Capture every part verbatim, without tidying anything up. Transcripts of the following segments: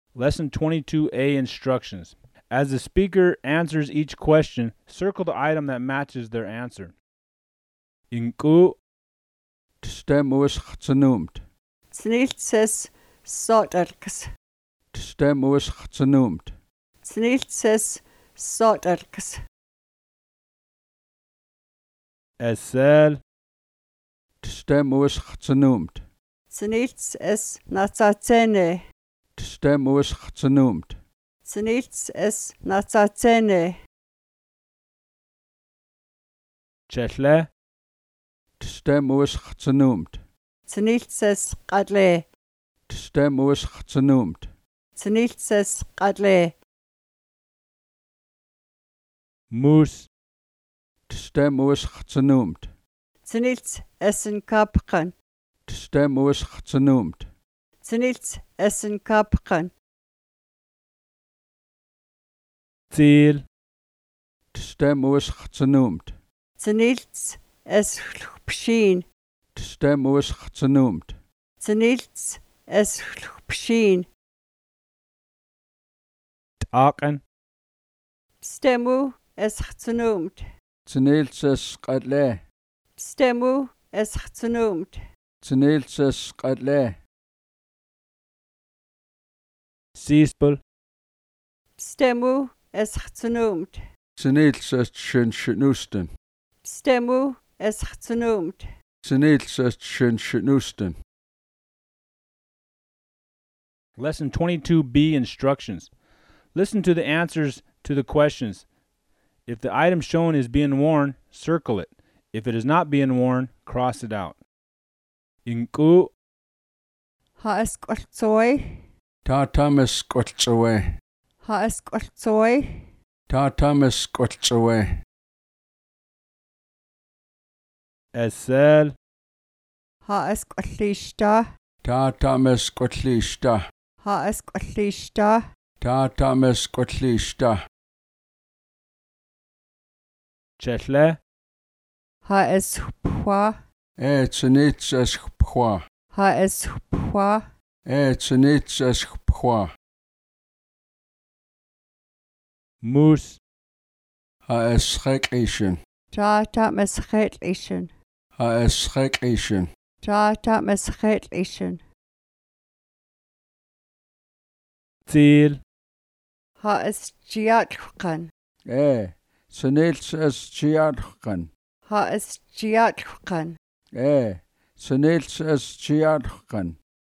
Lesson twenty-two A Instructions. As the speaker answers each question, circle the item that matches their answer. Inqu Tstemus ghtsenoomt. Sniltses sotarkas. Tstemus ghtsenoomt. Sniltses sotarkas. Esel Tstemus ghtsenoomt. Sniltses natsatsene. Tstemus ghtsenoomt. Sniltses natsatsene. Chelhe Tstemus ghtsenoomt. Sniltses qadle. Tstemus ghtsenoomt. Sniltses qadle. Moose Tstemus ghtsenoomt. Snilts essen kapkan. Tstemus ghtsenoomt. Snilts essen kapkan. Ziel Tstemus ghtsenoomt. Snilts es pshin. Tstemus ghtsenoomt. Snilts es pshin. Taken Stemu es chtsunumt. Tseniltses qadle. Stemu es chtsunumt. Tseniltses qadle. Sispel Stemu es chtsunumt. Tseniltses tshenshenusten. Stemu es chtsunumt. Tseniltses tshenshenusten. Lesson twenty-two B Instructions. Listen to the answers to the questions. If the item shown is being worn, circle it. If it is not being worn, cross it out. Inqu Ha es qoltsoi. Tatames qoltsewe. Ha es qoltsoi. Tatames qoltsewe. Esel Ha es qollishta. Tatames qollishta. Ha es qollishta. Tatames qollishta. Chelhe Ha es hupwa. E tseniltses hpwa. Ha es hupwa. E tseniltses hpwa. Moose Ha es schrekischen. Tata meschetlichen. Ha es schrekischen. Tata meschetlichen. Ziel Ha es giatkan. E tseniltses tjiadkan. Ha es giatkan. E tseniltses tjiadkan.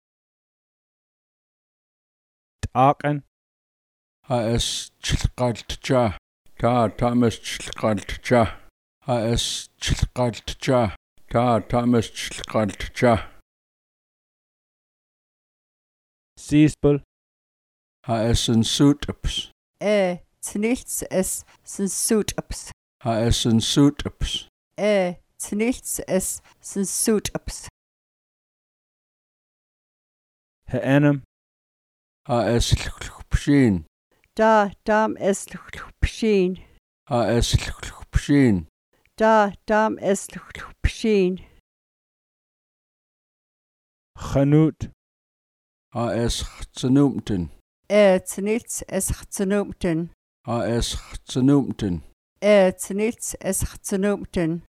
Taken Ha es tjlqaltja. Tatames tjlqaltja. Ha es tjlqaltja. Tatames tjlqaltja. Sispel Ha es en suutups. E snilts es sensutups. Ha es en suutups. E snilts es sensutups. Heenem Ha es lhpshin. Da dam es pshin. Ha es lhpshin. Da dam es pshin. Chanut Ha es ghtsenumten. E snilts es chtsunumten. Ha es ghtsenumten. E snilts es chtsunumten.